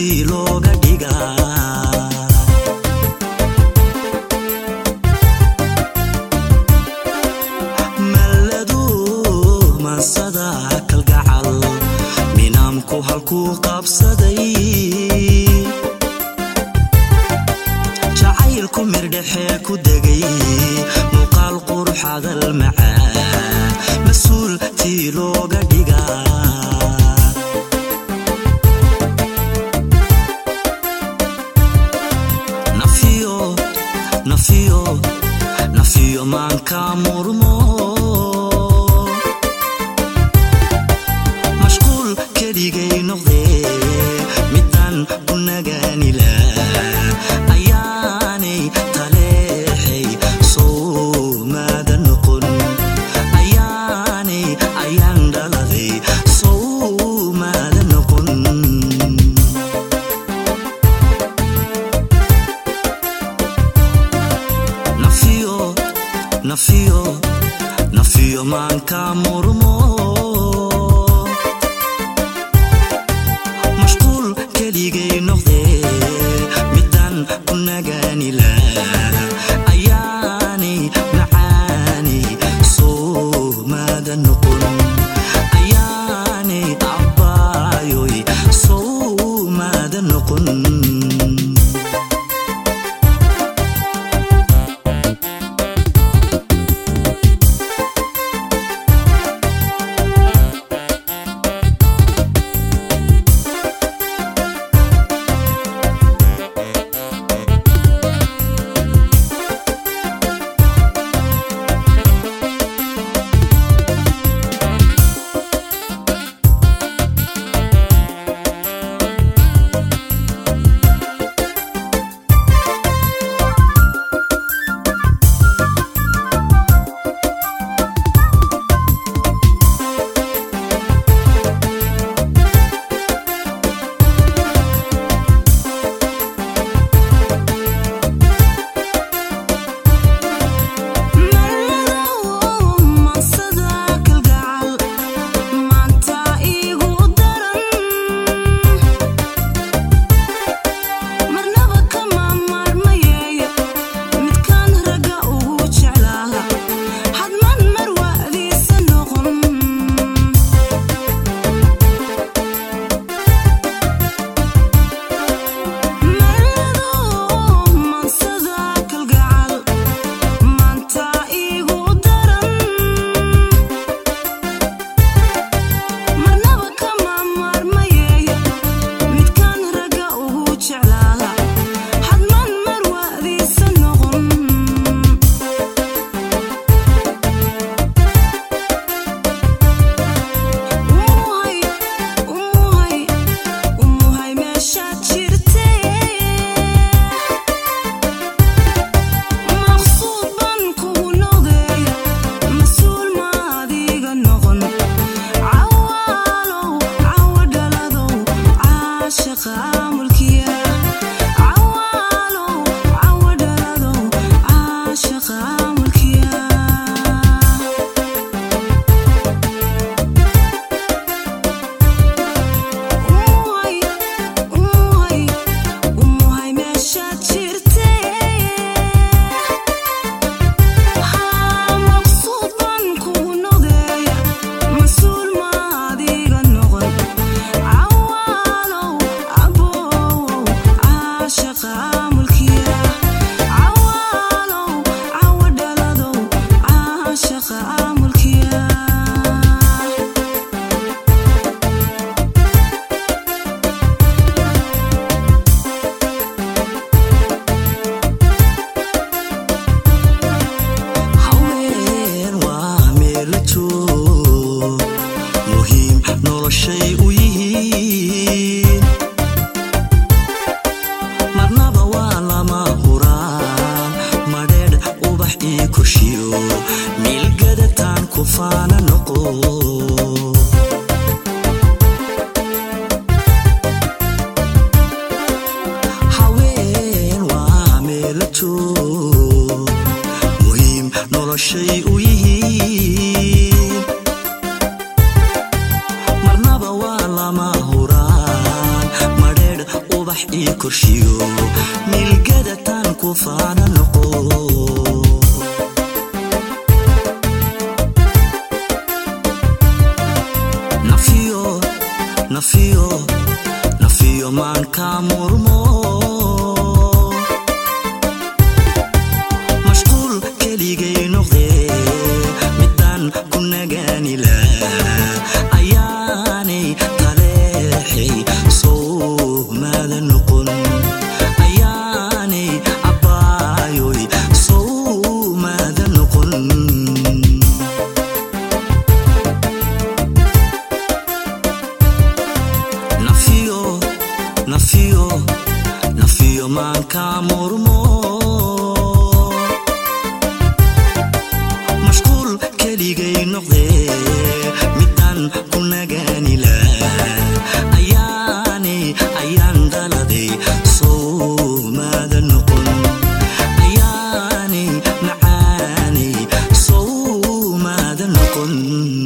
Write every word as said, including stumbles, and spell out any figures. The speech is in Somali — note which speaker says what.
Speaker 1: tii looga dhigaa maladu masada kalgacal minamku halku qabsaday jacaylku mirdhexe ku degay muqaal qurxada almacaan masuul tii looga dhigaa nafiyo nafiyo maanka murmo mashquul keligay noqdee midaan ku nagaanila ayaanay taleexay sowmaada noqon ayaanay ayaan dhaladay sowmaada noqon nafiyo nafiyo maanka murmo mashquul keligay noqdee midaan ku nagaanila ayaanay macaanay sowmaada noqon ayaanay abbaayoy sowmaada noqon shay u yihiin marnaba waa lama huraan madheedh ii korshiyo milgada tan ku faana noqo nafiyo nafiyo nafiyo man ka murmo mashquul keligay noqde midan kunagani la ayaani taleexay soo maada noqon ayaani abaayoy soo maada noqon nafiyo nafiyo nafiyo man ka murmo mashquul keligay noqde midan kunagani la ayaani ayaan daladay soo maada noqon ayaani macaani soo maada noqon